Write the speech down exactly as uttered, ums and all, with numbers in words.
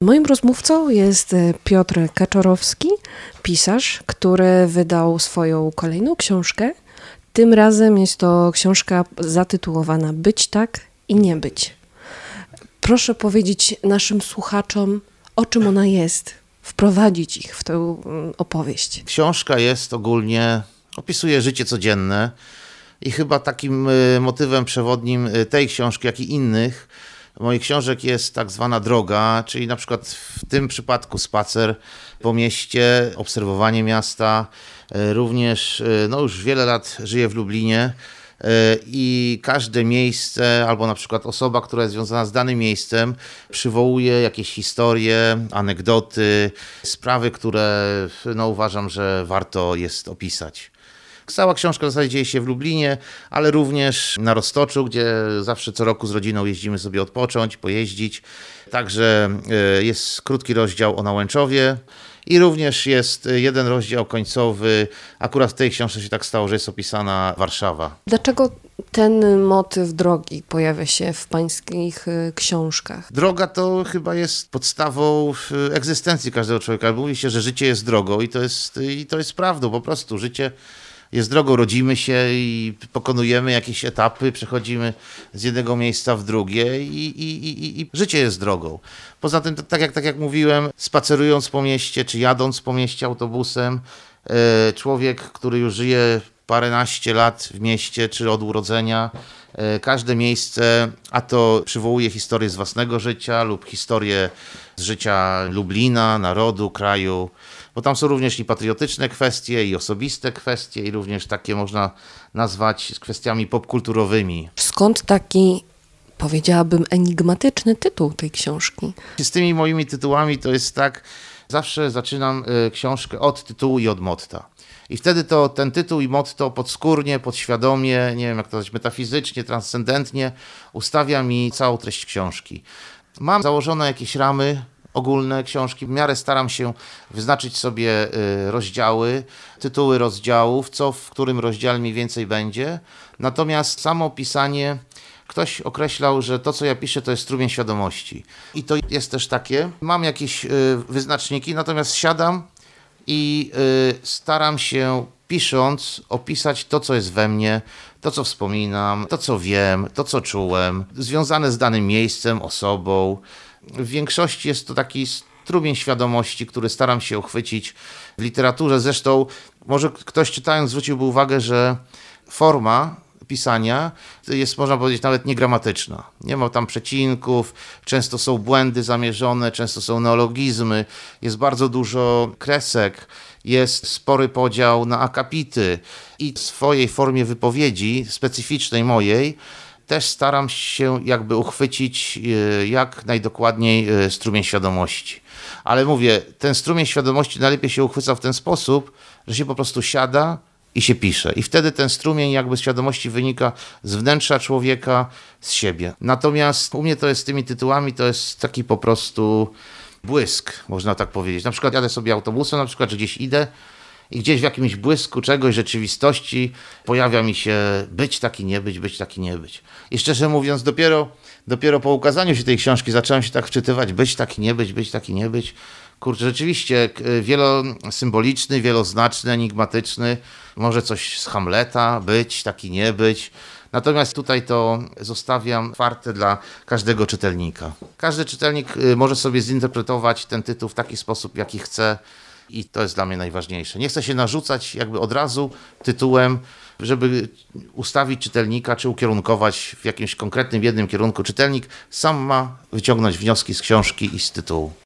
Moim rozmówcą jest Piotr Kaczorowski, pisarz, który wydał swoją kolejną książkę. Tym razem jest to książka zatytułowana Być tak i nie być. Proszę powiedzieć naszym słuchaczom, o czym ona jest, wprowadzić ich w tę opowieść. Książka jest ogólnie, opisuje życie codzienne i chyba takim motywem przewodnim tej książki, jak i innych moich książek jest tak zwana droga, czyli na przykład w tym przypadku spacer po mieście, obserwowanie miasta. Również no już wiele lat żyję w Lublinie i każde miejsce albo na przykład osoba, która jest związana z danym miejscem, przywołuje jakieś historie, anegdoty, sprawy, które no uważam, że warto jest opisać. Cała książka w zasadzie dzieje się w Lublinie, ale również na Roztoczu, gdzie zawsze co roku z rodziną jeździmy sobie odpocząć, pojeździć. Także jest krótki rozdział o Nałęczowie i również jest jeden rozdział końcowy. Akurat w tej książce się tak stało, że jest opisana Warszawa. Dlaczego ten motyw drogi pojawia się w pańskich książkach? Droga to chyba jest podstawą egzystencji każdego człowieka. Mówi się, że życie jest drogą i to jest, i to jest prawdą. Po prostu życie jest drogą, rodzimy się i pokonujemy jakieś etapy, przechodzimy z jednego miejsca w drugie i, i, i, i życie jest drogą. Poza tym, tak jak, tak jak mówiłem, spacerując po mieście, czy jadąc po mieście autobusem, człowiek, który już żyje paręnaście lat w mieście, czy od urodzenia, każde miejsce, a to przywołuje historię z własnego życia lub historię z życia Lublina, narodu, kraju, bo tam są również i patriotyczne kwestie, i osobiste kwestie, i również takie można nazwać kwestiami popkulturowymi. Skąd taki, powiedziałabym, enigmatyczny tytuł tej książki? Z tymi moimi tytułami to jest tak, zawsze zaczynam książkę od tytułu i od motta. I wtedy to ten tytuł i motto podskórnie, podświadomie, nie wiem jak to nazwać, metafizycznie, transcendentnie ustawia mi całą treść książki. Mam założone jakieś ramy ogólne książki. W miarę staram się wyznaczyć sobie rozdziały, tytuły rozdziałów, co w którym rozdziale mniej więcej będzie. Natomiast samo pisanie, ktoś określał, że to, co ja piszę, to jest strumień świadomości. I to jest też takie. Mam jakieś wyznaczniki, natomiast siadam i staram się, pisząc, opisać to, co jest we mnie, to, co wspominam, to, co wiem, to, co czułem, związane z danym miejscem, osobą. W większości jest to taki strumień świadomości, który staram się uchwycić w literaturze. Zresztą może ktoś czytając zwróciłby uwagę, że forma pisania jest, można powiedzieć, nawet niegramatyczna. Nie ma tam przecinków, często są błędy zamierzone, często są neologizmy, jest bardzo dużo kresek, jest spory podział na akapity i w swojej formie wypowiedzi, specyficznej mojej, też staram się jakby uchwycić jak najdokładniej strumień świadomości. Ale mówię, ten strumień świadomości najlepiej się uchwyca w ten sposób, że się po prostu siada i się pisze. I wtedy ten strumień jakby z świadomości wynika z wnętrza człowieka, z siebie. Natomiast u mnie to jest z tymi tytułami, to jest taki po prostu błysk, można tak powiedzieć. Na przykład jadę sobie autobusem, na przykład, że gdzieś idę i gdzieś w jakimś błysku czegoś, rzeczywistości pojawia mi się być taki, nie być, być taki, nie być. I szczerze mówiąc, dopiero, dopiero po ukazaniu się tej książki zacząłem się tak wczytywać, być taki, nie być, być taki, nie być. Kurczę, rzeczywiście wielosymboliczny, wieloznaczny, enigmatyczny, może coś z Hamleta, być, taki, nie być. Natomiast tutaj to zostawiam otwarte dla każdego czytelnika. Każdy czytelnik może sobie zinterpretować ten tytuł w taki sposób, jaki chce i to jest dla mnie najważniejsze. Nie chcę się narzucać jakby od razu tytułem, żeby ustawić czytelnika, czy ukierunkować w jakimś konkretnym jednym kierunku. Czytelnik sam ma wyciągnąć wnioski z książki i z tytułu.